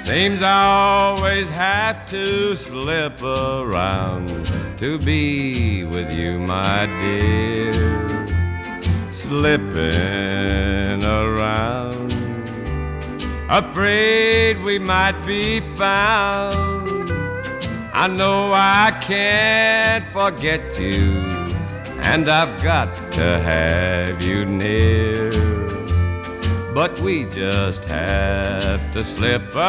Seems I always have to slip around to be with you, my dear. Slipping around, afraid we might be found. I know I can't forget you, and I've got to have you near. But we just have to slip